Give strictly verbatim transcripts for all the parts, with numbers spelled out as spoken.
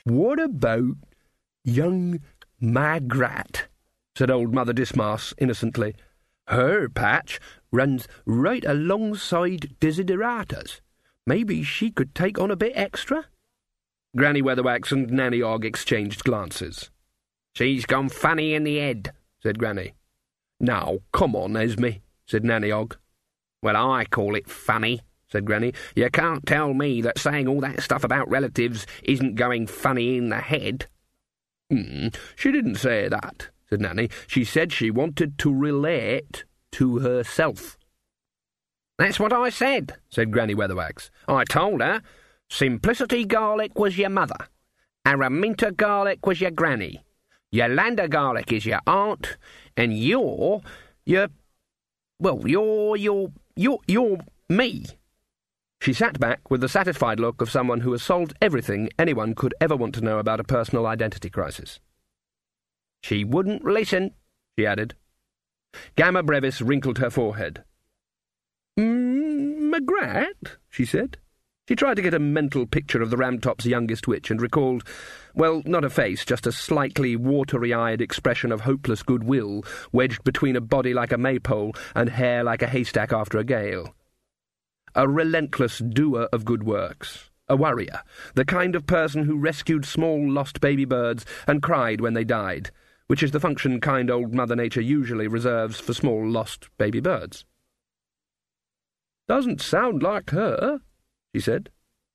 "What about young Magrat?" said old Mother Dismas innocently. "Her patch runs right alongside Desiderata's. Maybe she could take on a bit extra?" Granny Weatherwax and Nanny Ogg exchanged glances. "She's gone funny in the head," said Granny. "Now, come on, Esme," said Nanny Ogg. "Well, I call it funny," said Granny. "You can't tell me that saying all that stuff about relatives isn't going funny in the head." Mm, "She didn't say that," said Nanny. "She said she wanted to relate to herself." "That's what I said," said Granny Weatherwax. "I told her Simplicity Garlick was your mother, Araminta Garlick was your granny, Yolanda Garlick is your aunt, and you're, you're, well, you're, you're, you're, you're me." She sat back with the satisfied look of someone who has solved everything anyone could ever want to know about a personal identity crisis. "She wouldn't listen," she added. Gamma Brevis wrinkled her forehead. Mm, "Magrat?" she said. She tried to get a mental picture of the Ramtop's youngest witch and recalled, well, not a face, just a slightly watery-eyed expression of hopeless goodwill wedged between a body like a maypole and hair like a haystack after a gale. A relentless doer of good works, a worrier, the kind of person who rescued small lost baby birds and cried when they died, which is the function kind old Mother Nature usually reserves for small lost baby birds. "Doesn't sound like her," she said.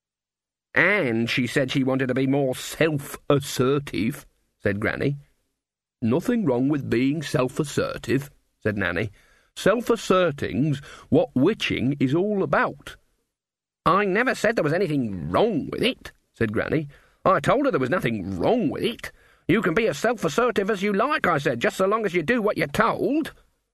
"And she said she wanted to be more self-assertive," said Granny. "Nothing wrong with being self-assertive," said Nanny. "Self-asserting's what witching is all about." "I never said there was anything wrong with it," said Granny. "I told her there was nothing wrong with it. You can be as self-assertive as you like, I said, just so long as you do what you're told."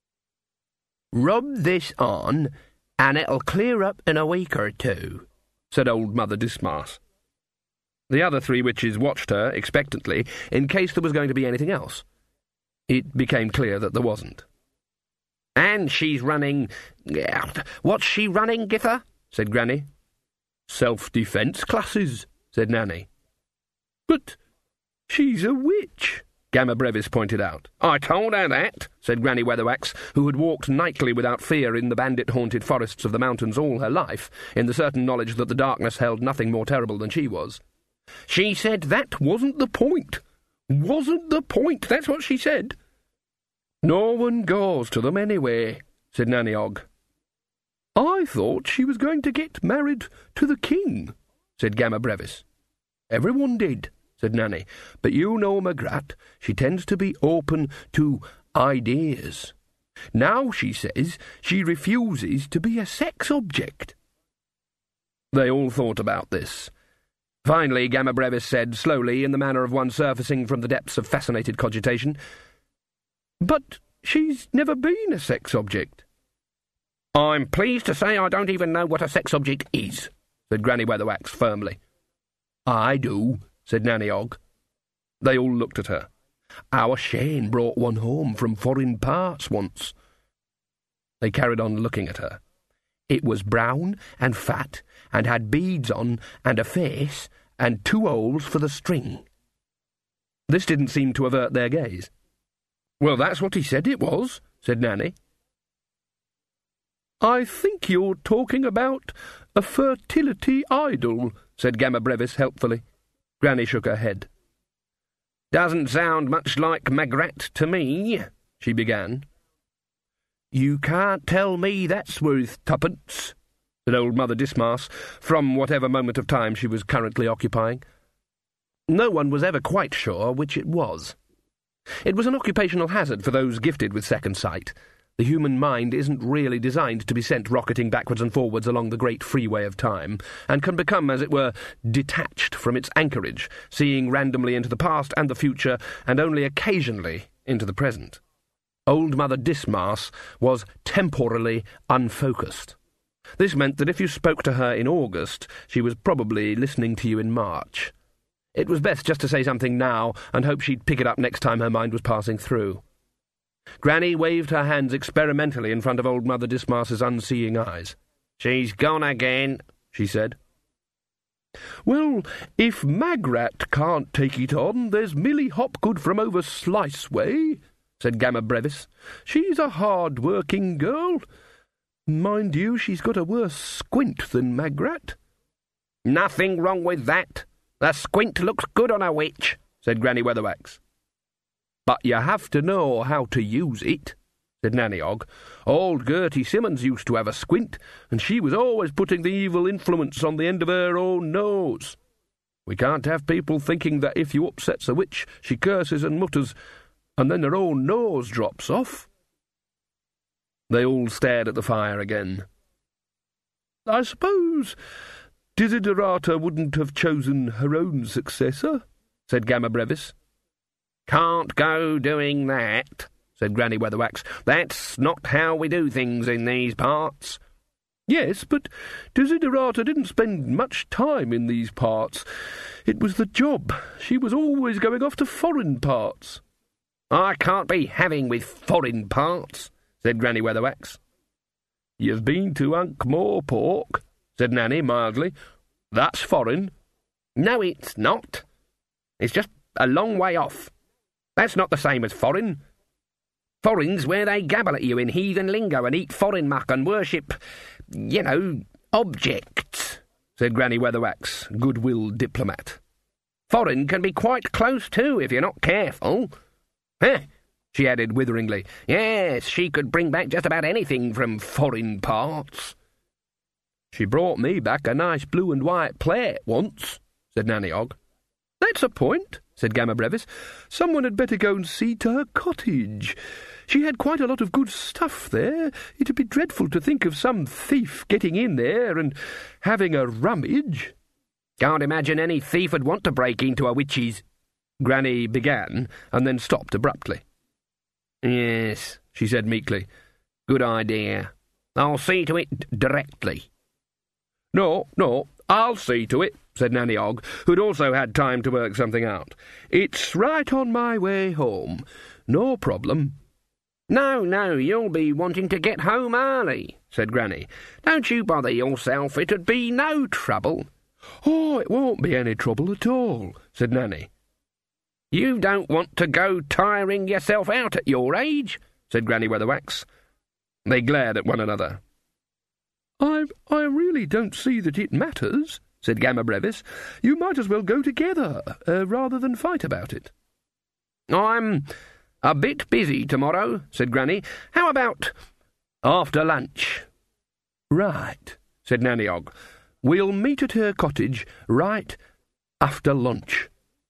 "Rub this on, and it'll clear up in a week or two," said old Mother Dismas. The other three witches watched her expectantly in case there was going to be anything else. It became clear that there wasn't. "And she's running... What's she running, Githa?" said Granny. "Self-defence classes," said Nanny. "But she's a witch," Gamma Brevis pointed out. "I told her that," said Granny Weatherwax, who had walked nightly without fear in the bandit-haunted forests of the mountains all her life, in the certain knowledge that the darkness held nothing more terrible than she was. "She said that wasn't the point. Wasn't the point, that's what she said." "No one goes to them anyway," said Nanny Ogg. "I thought she was going to get married to the king," said Gamma Brevis. "Everyone did," said Nanny, "but you know Magrat, she tends to be open to ideas. Now she says she refuses to be a sex object." They all thought about this. Finally, Gamma Brevis said, slowly, in the manner of one surfacing from the depths of fascinated cogitation, "But she's never been a sex object." "I'm pleased to say I don't even know what a sex object is," said Granny Weatherwax firmly. "I do," said Nanny Ogg. They all looked at her. "Our Shane brought one home from foreign parts once." They carried on looking at her. "It was brown and fat, and had beads on, and a face, and two holes for the string." This didn't seem to avert their gaze. "Well, that's what he said it was," said Nanny. "I think you're talking about a fertility idol," said Gamma Brevis helpfully. Granny shook her head. "Doesn't sound much like Magrat to me," she began. "You can't tell me that's worth tuppence," said old Mother Dismas, from whatever moment of time she was currently occupying. No one was ever quite sure which it was. It was an occupational hazard for those gifted with second sight. The human mind isn't really designed to be sent rocketing backwards and forwards along the great freeway of time, and can become, as it were, detached from its anchorage, seeing randomly into the past and the future, and only occasionally into the present. Old Mother Dismas was temporally unfocused. This meant that if you spoke to her in August, she was probably listening to you in March. It was best just to say something now, and hope she'd pick it up next time her mind was passing through. Granny waved her hands experimentally in front of old Mother Dismas's unseeing eyes. "She's gone again," she said. "Well, if Magrat can't take it on, there's Milly Hopgood from over Slice way," said Gamma Brevis. "She's a hard-working girl. Mind you, she's got a worse squint than Magrat." "Nothing wrong with that. The squint looks good on a witch," said Granny Weatherwax. "But you have to know how to use it," said Nanny Ogg. "Old Gertie Simmons used to have a squint, and she was always putting the evil influence on the end of her own nose. We can't have people thinking that if you upsets a witch, she curses and mutters, and then her own nose drops off." They all stared at the fire again. "I suppose Desiderata wouldn't have chosen her own successor," said Gamma Brevis. "Can't go doing that," said Granny Weatherwax. "That's not how we do things in these parts." "Yes, but Desiderata didn't spend much time in these parts. It was the job. She was always going off to foreign parts." "I can't be having with foreign parts," said Granny Weatherwax. "You've been to Ankh-Morpork," said Nanny mildly. "That's foreign." "No, it's not. It's just a long way off. That's not the same as foreign. Foreign's where they gabble at you in heathen lingo and eat foreign muck and worship, you know, objects," said Granny Weatherwax, goodwill diplomat. "Foreign can be quite close too if you're not careful. Heh," she added witheringly. "Yes, she could bring back just about anything from foreign parts." "She brought me back a nice blue and white plate once," said Nanny Ogg. "That's a point," said Gamma Brevis. "Someone had better go and see to her cottage. She had quite a lot of good stuff there. It'd be dreadful to think of some thief getting in there and having a rummage." "Can't imagine any thief would want to break into a witch's," Granny began, and then stopped abruptly. "Yes," she said meekly. "Good idea. I'll see to it directly." "No, no, I'll see to it," said Nanny Ogg, who'd also had time to work something out. "It's right on my way home. No problem." "No, no, you'll be wanting to get home early," said Granny. "Don't you bother yourself. It'd be no trouble." "Oh, it won't be any trouble at all," said Nanny. "You don't want to go tiring yourself out at your age," said Granny Weatherwax. They glared at one another. I I really don't see that it matters," said Gamma Brevis. "You might as well go together, uh, rather than fight about it." "I'm a bit busy tomorrow," said Granny. "How about after lunch?" "Right," said Nanny Ogg. "We'll meet at her cottage right after lunch."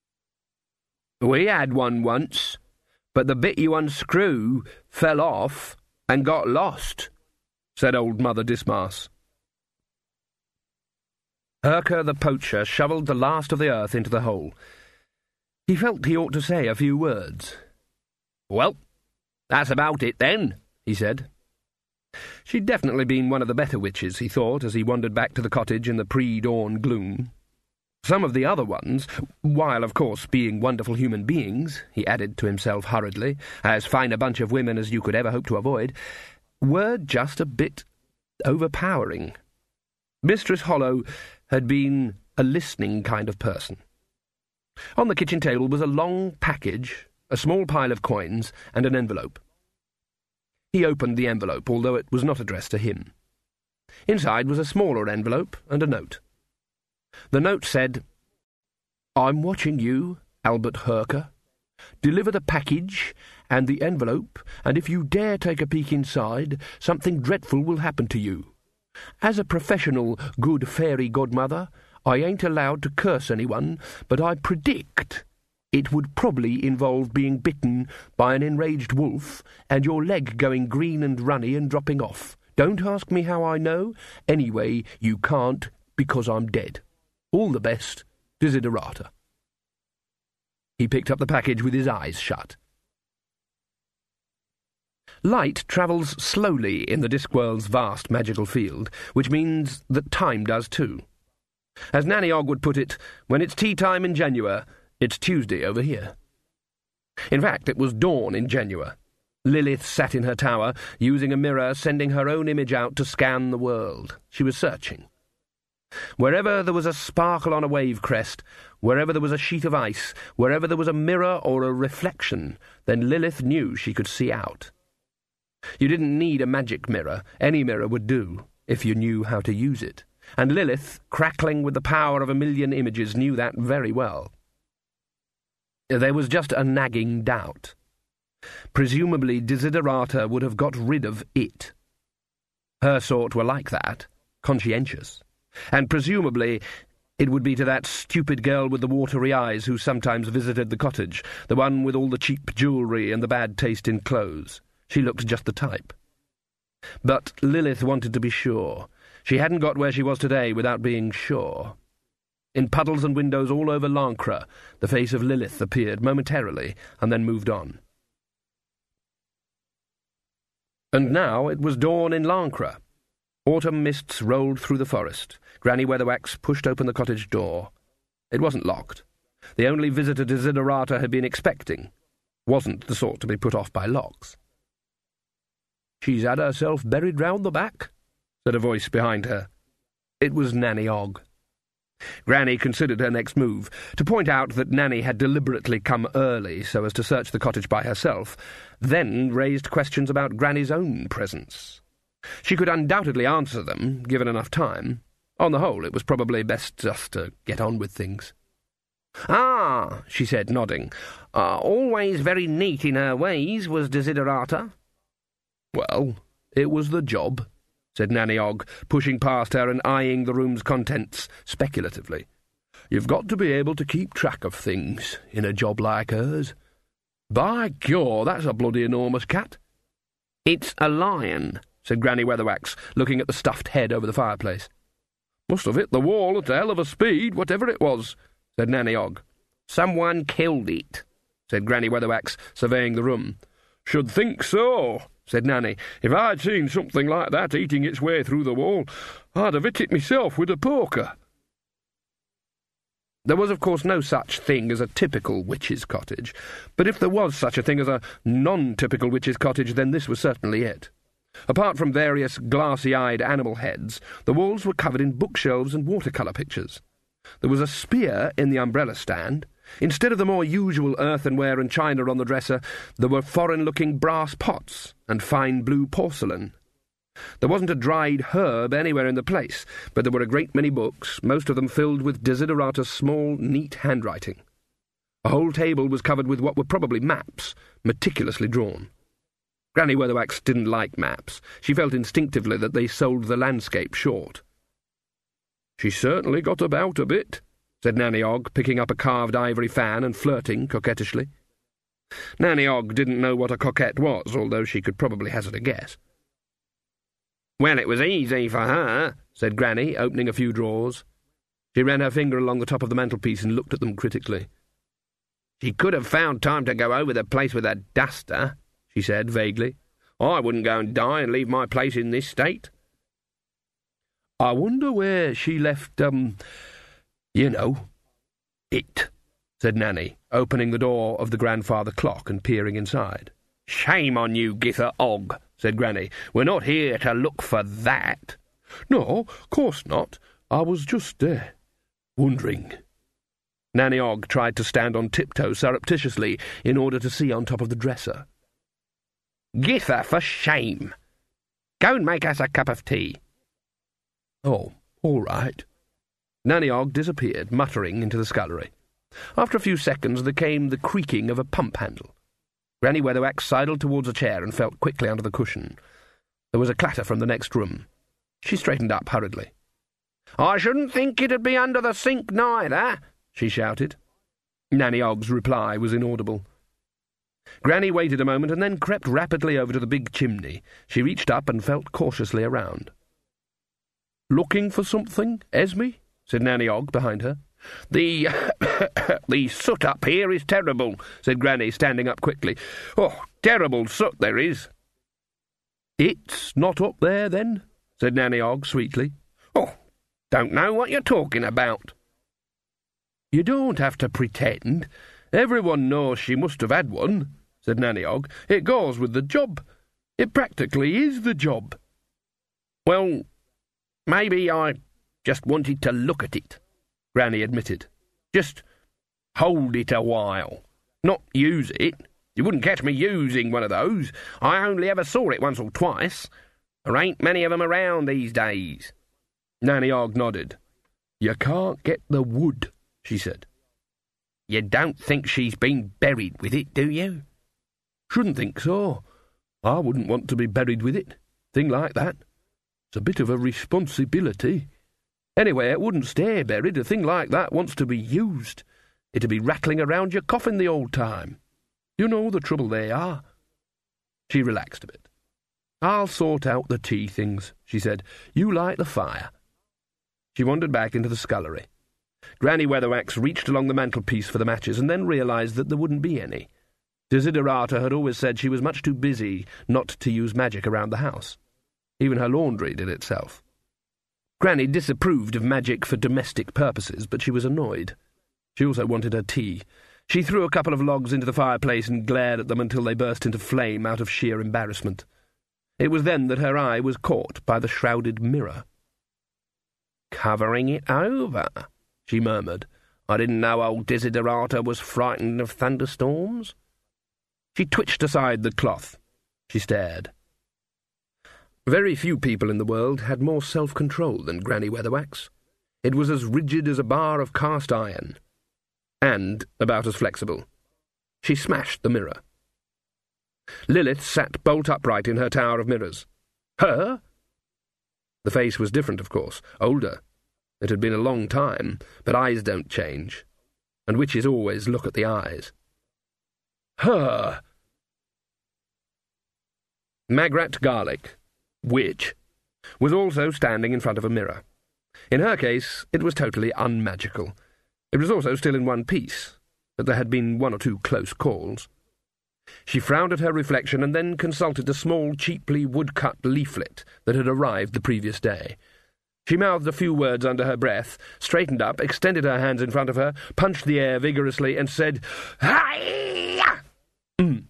"We had one once, but the bit you unscrew fell off and got lost," said old Mother Dismas. Herker the poacher shovelled the last of the earth into the hole. He felt he ought to say a few words. "Well, that's about it then," he said. She'd definitely been one of the better witches, he thought, as he wandered back to the cottage in the pre-dawn gloom. Some of the other ones, while of course being wonderful human beings, he added to himself hurriedly, as fine a bunch of women as you could ever hope to avoid, were just a bit overpowering. Mistress Hollow had been a listening kind of person. On the kitchen table was a long package, a small pile of coins, and an envelope. He opened the envelope, although it was not addressed to him. Inside was a smaller envelope and a note. The note said, "I'm watching you, Albert Herker. Deliver the package and the envelope, and if you dare take a peek inside, something dreadful will happen to you. As a professional good fairy godmother, I ain't allowed to curse anyone, but I predict it would probably involve being bitten by an enraged wolf and your leg going green and runny and dropping off. Don't ask me how I know. Anyway, you can't, because I'm dead. All the best, Desiderata." He picked up the package with his eyes shut. Light travels slowly in the Discworld's vast magical field, which means that time does too. As Nanny Ogg would put it, when it's tea time in Genua, it's Tuesday over here. In fact, it was dawn in Genua. Lilith sat in her tower, using a mirror, sending her own image out to scan the world. She was searching. Wherever there was a sparkle on a wave crest, wherever there was a sheet of ice, wherever there was a mirror or a reflection, then Lilith knew she could see out. You didn't need a magic mirror. Any mirror would do, if you knew how to use it. And Lilith, crackling with the power of a million images, knew that very well. There was just a nagging doubt. Presumably Desiderata would have got rid of it. Her sort were like that, conscientious. And presumably it would be to that stupid girl with the watery eyes who sometimes visited the cottage, the one with all the cheap jewellery and the bad taste in clothes. She looked just the type. But Lilith wanted to be sure. She hadn't got where she was today without being sure. In puddles and windows all over Lancre, the face of Lilith appeared momentarily and then moved on. And now it was dawn in Lancre. Autumn mists rolled through the forest. Granny Weatherwax pushed open the cottage door. It wasn't locked. The only visitor Desiderata had been expecting wasn't the sort to be put off by locks. "She's had herself buried round the back," said a voice behind her. It was Nanny Ogg. Granny considered her next move, to point out that Nanny had deliberately come early so as to search the cottage by herself, then raised questions about Granny's own presence. She could undoubtedly answer them, given enough time. On the whole, it was probably best just to get on with things. "Ah," she said, nodding. Uh, "always very neat in her ways, was Desiderata." "Well, it was the job," said Nanny Ogg, pushing past her and eyeing the room's contents speculatively. "You've got to be able to keep track of things in a job like hers. By God, that's a bloody enormous cat." "It's a lion," said Granny Weatherwax, looking at the stuffed head over the fireplace. "Must have hit the wall at a hell of a speed, whatever it was," said Nanny Ogg. "Someone killed it," said Granny Weatherwax, surveying the room. "Should think so," said Nanny. "If I'd seen something like that eating its way through the wall, I'd have hit it myself with a poker." There was, of course, no such thing as a typical witch's cottage, but if there was such a thing as a non-typical witch's cottage, then this was certainly it. Apart from various glassy-eyed animal heads, the walls were covered in bookshelves and watercolour pictures. There was a spear in the umbrella stand. Instead of the more usual earthenware and china on the dresser, there were foreign-looking brass pots and fine blue porcelain. There wasn't a dried herb anywhere in the place, but there were a great many books, most of them filled with Desiderata's small, neat handwriting. A whole table was covered with what were probably maps, meticulously drawn. Granny Weatherwax didn't like maps. She felt instinctively that they sold the landscape short. "She certainly got about a bit," said Nanny Ogg, picking up a carved ivory fan and flirting coquettishly. Nanny Ogg didn't know what a coquette was, although she could probably hazard a guess. "Well, it was easy for her," said Granny, opening a few drawers. She ran her finger along the top of the mantelpiece and looked at them critically. "She could have found time to go over the place with a duster," she said vaguely. "I wouldn't go and die and leave my place in this state." "I wonder where she left, um, you know, it," said Nanny, opening the door of the grandfather clock and peering inside. "Shame on you, Githa Ogg," said Granny. "We're not here to look for that." "No, course not. I was just, uh, wondering." Nanny Ogg tried to stand on tiptoe surreptitiously in order to see on top of the dresser. "Githa, for shame! Go and make us a cup of tea." "Oh, all right." Nanny Ogg disappeared, muttering, into the scullery. After a few seconds there came the creaking of a pump handle. Granny Weatherwax sidled towards a chair and felt quickly under the cushion. There was a clatter from the next room. She straightened up hurriedly. "I shouldn't think it'd be under the sink neither," she shouted. Nanny Ogg's reply was inaudible. Granny waited a moment and then crept rapidly over to the big chimney. She reached up and felt cautiously around. "Looking for something, Esme?" said Nanny Ogg behind her. The the soot up here is terrible," said Granny, standing up quickly. "Oh, terrible soot there is." "It's not up there, then?" said Nanny Ogg sweetly. "Oh, don't know what you're talking about." "You don't have to pretend. Everyone knows she must have had one," said Nanny Ogg. "It goes with the job. It practically is the job." "Well, maybe I Just wanted to look at it, Granny admitted. Just hold it a while. Not use it. You wouldn't catch me using one of those. I only ever saw it once or twice. There ain't many of 'em around these days. Nanny Ogg nodded. You can't get the wood, she said. You don't think she's been buried with it, do you? Shouldn't think so. I wouldn't want to be buried with it. Thing like that. It's a bit of a responsibility. Anyway, it wouldn't stay buried. A thing like that wants to be used. It'd be rattling around your coffin the old time. You know the trouble they are. She relaxed a bit. I'll sort out the tea things, she said. You light the fire. She wandered back into the scullery. Granny Weatherwax reached along the mantelpiece for the matches and then realised that there wouldn't be any. Desiderata had always said she was much too busy not to use magic around the house. Even her laundry did itself. Granny disapproved of magic for domestic purposes, but she was annoyed. She also wanted her tea. She threw a couple of logs into the fireplace and glared at them until they burst into flame out of sheer embarrassment. It was then that her eye was caught by the shrouded mirror. "Covering it over," she murmured. "I didn't know old Desiderata was frightened of thunderstorms." She twitched aside the cloth. She stared. Very few people in the world had more self-control than Granny Weatherwax. It was as rigid as a bar of cast iron, and about as flexible. She smashed the mirror. Lilith sat bolt upright in her tower of mirrors. Her? The face was different, of course, older. It had been a long time, but eyes don't change, and witches always look at the eyes. Her! Magrat Garlick, witch, was also standing in front of a mirror. In her case, it was totally unmagical. It was also still in one piece, but there had been one or two close calls. She frowned at her reflection and then consulted a small, cheaply woodcut leaflet that had arrived the previous day. She mouthed a few words under her breath, straightened up, extended her hands in front of her, punched the air vigorously, and said, "Hi-ya!" Mm.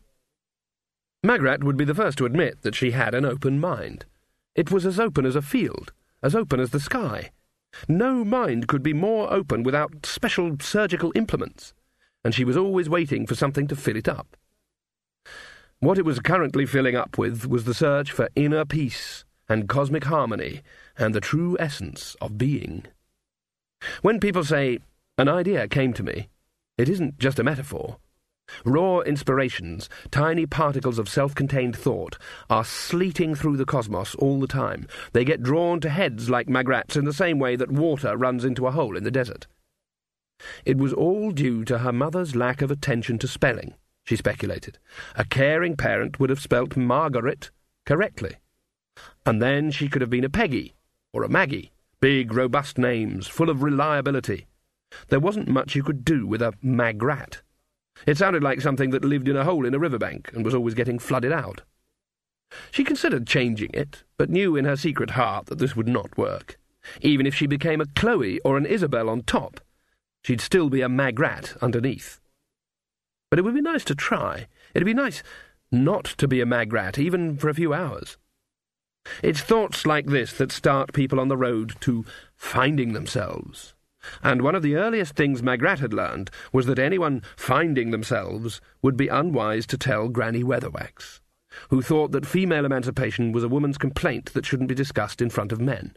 Magrat would be the first to admit that she had an open mind. It was as open as a field, as open as the sky. No mind could be more open without special surgical implements, and she was always waiting for something to fill it up. What it was currently filling up with was the search for inner peace and cosmic harmony and the true essence of being. When people say, "An idea came to me," it isn't just a metaphor. Raw inspirations, tiny particles of self-contained thought, are sleeting through the cosmos all the time. They get drawn to heads like Magrats in the same way that water runs into a hole in the desert. It was all due to her mother's lack of attention to spelling, she speculated. A caring parent would have spelt Margaret correctly. And then she could have been a Peggy or a Maggie, big, robust names, full of reliability. There wasn't much you could do with a Magrat. It sounded like something that lived in a hole in a riverbank and was always getting flooded out. She considered changing it, but knew in her secret heart that this would not work. Even if she became a Chloe or an Isabel on top, she'd still be a Magrat underneath. But it would be nice to try. It'd be nice not to be a Magrat, even for a few hours. It's thoughts like this that start people on the road to finding themselves. And one of the earliest things Magrat had learned was that anyone finding themselves would be unwise to tell Granny Weatherwax, who thought that female emancipation was a woman's complaint that shouldn't be discussed in front of men.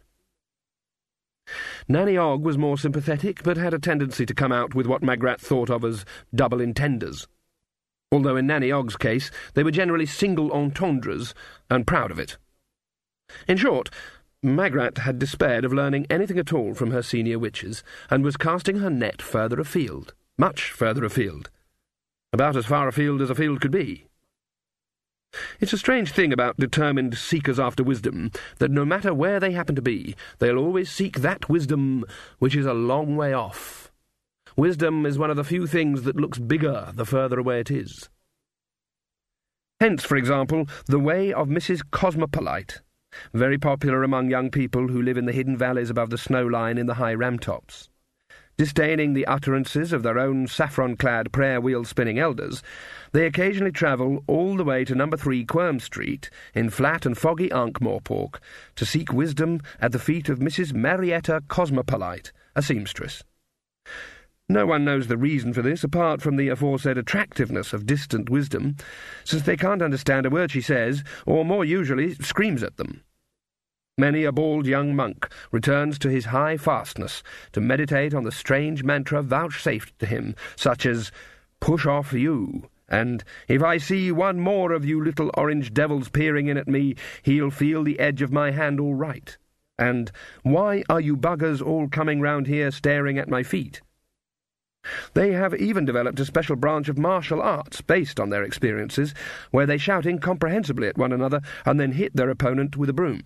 Nanny Ogg was more sympathetic, but had a tendency to come out with what Magrat thought of as double entendres. Although in Nanny Ogg's case they were generally single entendres, and proud of it. In short, Magrat had despaired of learning anything at all from her senior witches, and was casting her net further afield, much further afield, about as far afield as a field could be. It's a strange thing about determined seekers after wisdom, that no matter where they happen to be, they'll always seek that wisdom which is a long way off. Wisdom is one of the few things that looks bigger the further away it is. Hence, for example, the way of Missus Cosmopolite, very popular among young people who live in the hidden valleys above the snow line in the high ramtops. Disdaining the utterances of their own saffron-clad prayer-wheel-spinning elders, they occasionally travel all the way to number three Quirm Street in flat and foggy Ankh-Morpork to seek wisdom at the feet of Missus Marietta Cosmopolite, a seamstress. No one knows the reason for this apart from the aforesaid attractiveness of distant wisdom, since they can't understand a word she says, or more usually screams at them. Many a bald young monk returns to his high fastness to meditate on the strange mantra vouchsafed to him, such as, "Push off you," and "If I see one more of you little orange devils peering in at me, he'll feel the edge of my hand all right," and "Why are you buggers all coming round here staring at my feet?" They have even developed a special branch of martial arts based on their experiences, where they shout incomprehensibly at one another and then hit their opponent with a broom.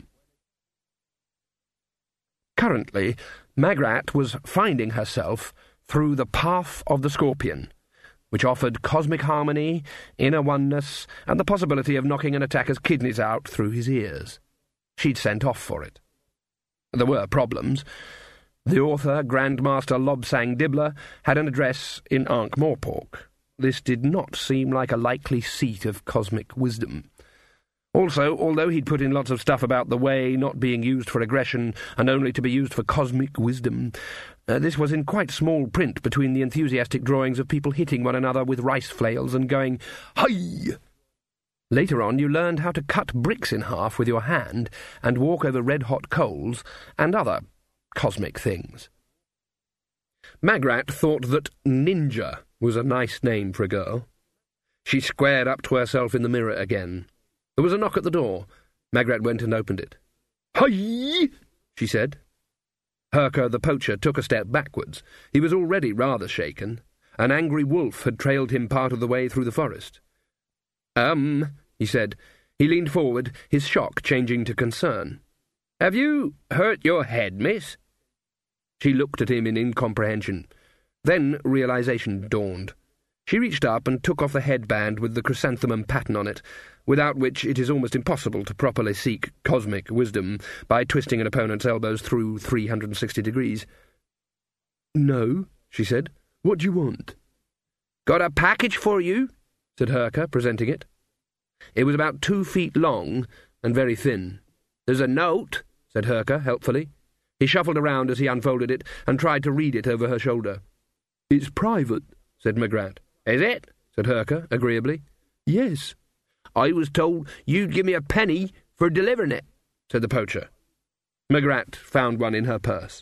Currently, Magrat was finding herself through the path of the Scorpion, which offered cosmic harmony, inner oneness, and the possibility of knocking an attacker's kidneys out through his ears. She'd sent off for it. There were problems. The author, Grandmaster Lobsang Dibbler, had an address in Ankh-Morpork. This did not seem like a likely seat of cosmic wisdom. Also, although he'd put in lots of stuff about the way not being used for aggression and only to be used for cosmic wisdom, uh, this was in quite small print between the enthusiastic drawings of people hitting one another with rice flails and going, "Hi!" Later on, you learned how to cut bricks in half with your hand and walk over red-hot coals and other cosmic things. Magrat thought that Ninja was a nice name for a girl. She squared up to herself in the mirror again. There was a knock at the door. Magrat went and opened it. "Hi!" she said. Herker the poacher took a step backwards. He was already rather shaken. An angry wolf had trailed him part of the way through the forest. Um, he said. He leaned forward, his shock changing to concern. "Have you hurt your head, miss?" She looked at him in incomprehension. Then realization dawned. She reached up and took off the headband with the chrysanthemum pattern on it, without which it is almost impossible to properly seek cosmic wisdom by twisting an opponent's elbows through three hundred sixty degrees. "No," she said. "What do you want?" "Got a package for you," said Herker, presenting it. It was about two feet long and very thin. "There's a note," said Herker, helpfully. He shuffled around as he unfolded it and tried to read it over her shoulder. "It's private," said Magrat. "Is it?" said Herker, agreeably. "Yes." "I was told you'd give me a penny for delivering it," said the poacher. Magrat found one in her purse.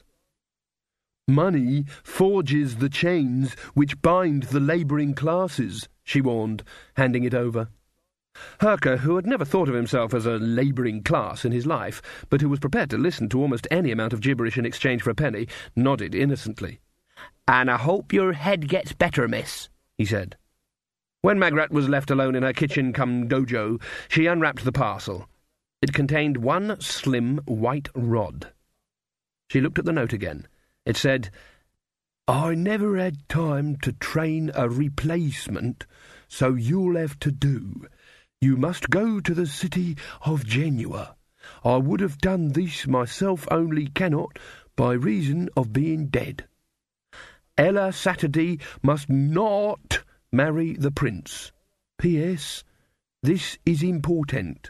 "Money forges the chains which bind the labouring classes," she warned, handing it over. Herker, who had never thought of himself as a labouring class in his life, but who was prepared to listen to almost any amount of gibberish in exchange for a penny, nodded innocently. "And I hope your head gets better, miss," he said. When Magrat was left alone in her kitchen-cum-dojo, she unwrapped the parcel. It contained one slim white rod. She looked at the note again. It said, "I never had time to train a replacement, so you'll have to do. You must go to the city of Genua. I would have done this myself, only cannot, by reason of being dead. Ella Saturday must not marry the prince. P S. This is important."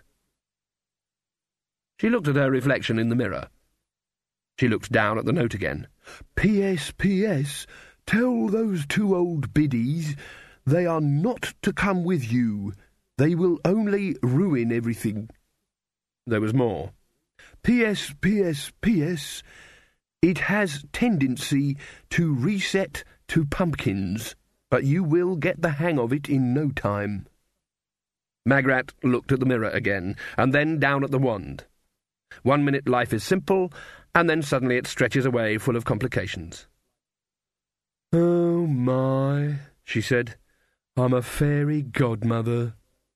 She looked at her reflection in the mirror. She looked down at the note again. P S. P S. Tell those two old biddies they are not to come with you. They will only ruin everything." There was more. P S. P S. P S. It has tendency to reset to pumpkins, but you will get the hang of it in no time. Magrat looked at the mirror again, and then down at the wand. One minute life is simple, and then suddenly it stretches away full of complications. "Oh, my," she said. "I'm a fairy godmother."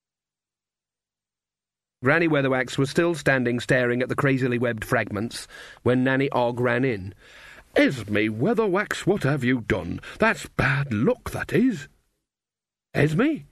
Granny Weatherwax was still standing staring at the crazily webbed fragments when Nanny Ogg ran in. "Esme Weatherwax, what have you done? That's bad luck, that is." "Esme?"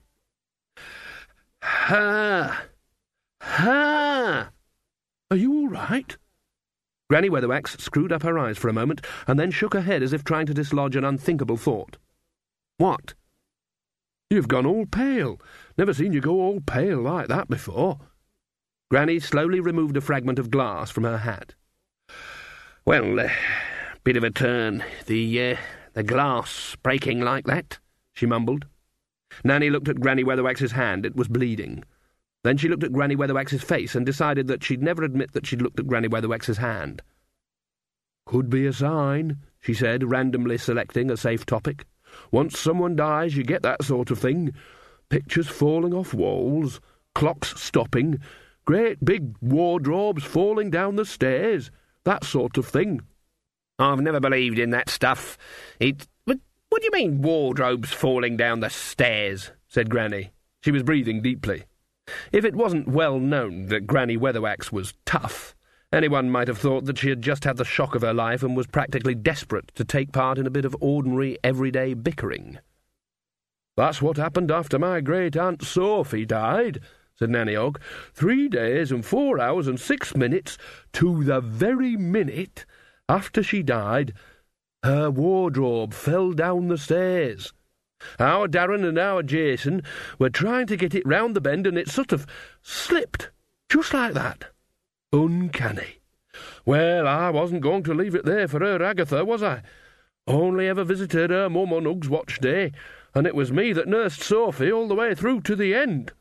"Ha! Ha! Are you all right?" Granny Weatherwax screwed up her eyes for a moment, and then shook her head as if trying to dislodge an unthinkable thought. "What?" "You've gone all pale. Never seen you go all pale like that before." Granny slowly removed a fragment of glass from her hat. "Well, uh, bit of a turn. The, uh, the glass breaking like that," she mumbled. Nanny looked at Granny Weatherwax's hand. It was bleeding. Then she looked at Granny Weatherwax's face and decided that she'd never admit that she'd looked at Granny Weatherwax's hand. "Could be a sign," she said, randomly selecting a safe topic. "Once someone dies, you get that sort of thing. Pictures falling off walls, clocks stopping, great big wardrobes falling down the stairs, that sort of thing." "I've never believed in that stuff. It... But what do you mean, wardrobes falling down the stairs?" said Granny. She was breathing deeply. If it wasn't well known that Granny Weatherwax was tough, anyone might have thought that she had just had the shock of her life and was practically desperate to take part in a bit of ordinary, everyday bickering. "That's what happened after my great-aunt Sophie died," said Nanny Ogg. "Three days and four hours and six minutes, to the very minute, after she died, her wardrobe fell down the stairs. Our Darren and our Jason were trying to get it round the bend, and it sort of slipped, just like that. Uncanny. Well, I wasn't going to leave it there for her Agatha, was I? Only ever visited her mum on Ug's watch day, and it was me that nursed Sophie all the way through to the end."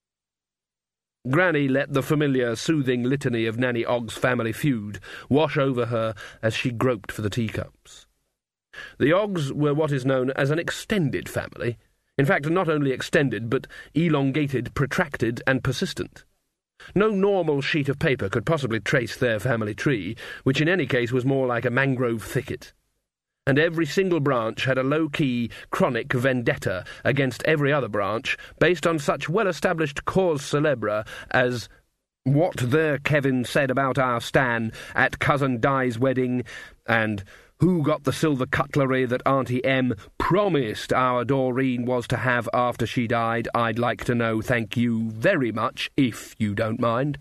Granny let the familiar, soothing litany of Nanny Ogg's family feud wash over her as she groped for the teacups. The Oggs were what is known as an extended family. In fact, not only extended, but elongated, protracted, and persistent. No normal sheet of paper could possibly trace their family tree, which in any case was more like a mangrove thicket. And every single branch had a low-key, chronic vendetta against every other branch, based on such well-established cause célèbre as "What there Kevin said about our Stan at Cousin Di's wedding," and "Who got the silver cutlery that Auntie Em promised our Doreen was to have after she died? I'd like to know, thank you very much, if you don't mind."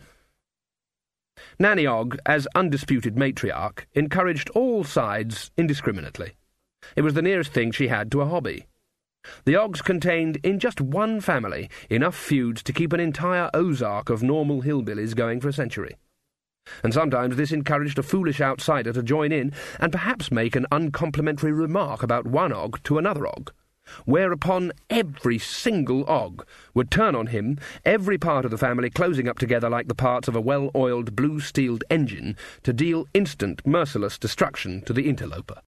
Nanny Ogg, as undisputed matriarch, encouraged all sides indiscriminately. It was the nearest thing she had to a hobby. The Oggs contained, in just one family, enough feuds to keep an entire Ozark of normal hillbillies going for a century. And sometimes this encouraged a foolish outsider to join in and perhaps make an uncomplimentary remark about one Ogg to another Ogg, whereupon every single Ogg would turn on him, every part of the family closing up together like the parts of a well-oiled blue-steeled engine to deal instant, merciless destruction to the interloper.